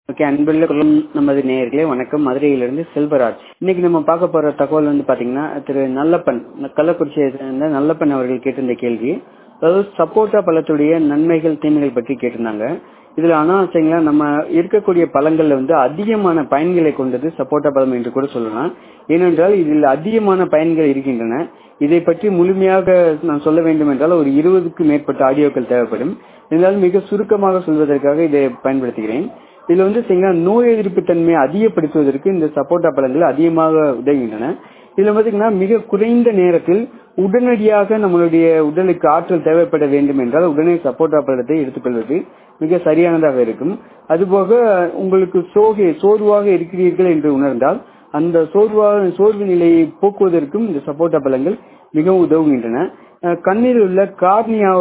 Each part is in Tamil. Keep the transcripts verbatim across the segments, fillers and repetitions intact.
ஓகே, அன்புள்ள குரல் நமது நேயர்களே வணக்கம். மதுரையிலிருந்து செல்வராஜ். இன்னைக்கு நம்ம பார்க்க போற தகவல் வந்து பாத்தீங்கன்னா, திரு நல்லப்பன், கள்ளக்குறிச்சியை சேர்ந்த நல்லப்பன் அவர்கள் கேட்டிருந்த கேள்வி, அதாவது சப்போட்டா பழத்துடைய நன்மைகள் தீமைகள் பற்றி கேட்டிருந்தாங்க. இதுல அனாவசியங்களா நம்ம இருக்கக்கூடிய பழங்கள்ல வந்து அதிகமான பயன்களை கொண்டது சப்போட்டா பழம் என்று கூட சொல்லலாம். ஏனென்றால் இதில் அதிகமான பயன்கள் இருக்கின்றன. இதை பற்றி முழுமையாக நான் சொல்ல வேண்டும் என்றால் ஒரு இருபதுக்கு மேற்பட்ட ஆடியோக்கள் தேவைப்படும். இருந்தாலும் மிக சுருக்கமாக சொல்வதற்காக இதை பயன்படுத்துகிறேன். இதுல வந்து நோய் எதிர்ப்பு தன்மையை அதிகப்படுத்துவதற்கு இந்த சப்போட்டா பழங்கள் அதிகமாக உதவுகின்றன. இதுல பாத்தீங்கன்னா மிக குறைந்த நேரத்தில் உடனடியாக நம்மளுடைய உடலுக்கு ஆற்றல் தேவைப்பட வேண்டும் என்றால் உடனே சப்போட்டா பழத்தை எடுத்துக்கொள்வது மிக சரியானதாக இருக்கும். அதுபோக உங்களுக்கு சோகை சோர்வாக இருக்கிறீர்கள் என்று உணர்ந்தால் அந்த சோர்வாக சோர்வு நிலையை போக்குவதற்கும் இந்த சப்போட்டா பழங்கள் மிகவும் உதவுகின்றன. கண்ணில் உள்ள கார்னியா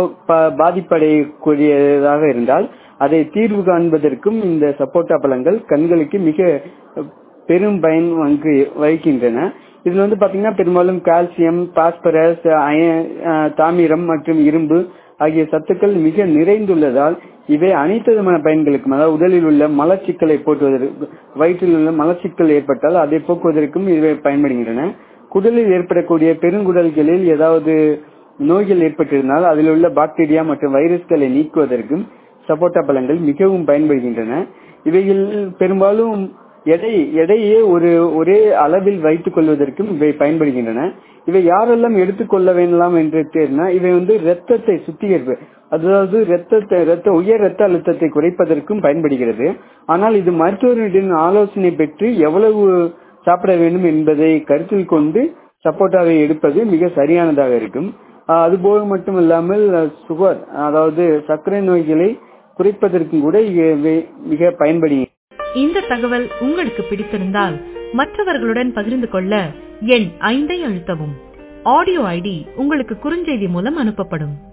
பாதிப்படையக்கூடியதாக இருந்தால் அதை தீர்வு காண்பதற்கும் இந்த சப்போட்டா பழங்கள் கண்களுக்கு மிக பெரும் பயன் வகிக்கின்றன. இதுல வந்து பாத்தீங்கன்னா பெரும்பாலும் கால்சியம், பாஸ்பரஸ், தாமிரம் மற்றும் இரும்பு ஆகிய சத்துக்கள் மிக நிறைந்துள்ளதால் இவை அனைத்து விதமான பயன்களுக்கும், அதாவது உடலில் உள்ள மலச்சிக்கலை போக்குவதற்கு, வயிற்றில் உள்ள மலச்சிக்கல் ஏற்பட்டால் அதை போக்குவதற்கும் இவை பயன்படுகின்றன. குடலில் ஏற்படக்கூடிய பெருங்குடல்களில் ஏதாவது நோய்கள் ஏற்பட்டிருந்தால் அதில் உள்ள பாக்டீரியா மற்றும் வைரஸ்களை நீக்குவதற்கும் சப்போட்டா பழங்கள் மிகவும் பயன்படுகின்றன. இவைகள் பெரும்பாலும் எடை எடையே ஒரு ஒரே அளவில் வைத்துக் கொள்வதற்கும் இவை பயன்படுகின்றன. இவை யாரெல்லாம் எடுத்துக்கொள்ள வேண்டாம் என்று தெரினா, இவை வந்து ரத்தத்தை சுத்திகரிப்பு, அதாவது ரத்தத்தை ரத்த உயர் ரத்த அழுத்தத்தை குறைப்பதற்கும் பயன்படுகிறது. ஆனால் இது மருத்துவரின் ஆலோசனை பெற்று எவ்வளவு சாப்பிட வேண்டும் என்பதை கருத்தில் கொண்டு சப்போட்டாவை எடுப்பது மிக சரியானதாக இருக்கும். அதுபோக மட்டும் இல்லாமல் சுகர், அதாவது சர்க்கரை நோய்களை குறைப்பதற்கும் கூட மிக பயன்படுகிறது. இந்த தகவல் உங்களுக்கு பிடித்திருந்தால் மற்றவர்களுடன் பகிர்ந்து கொள்ள எண் ஐந்தை அழுத்தவும். ஆடியோ ஐடி உங்களுக்கு குறுஞ்செய்தி மூலம் அனுப்பப்படும்.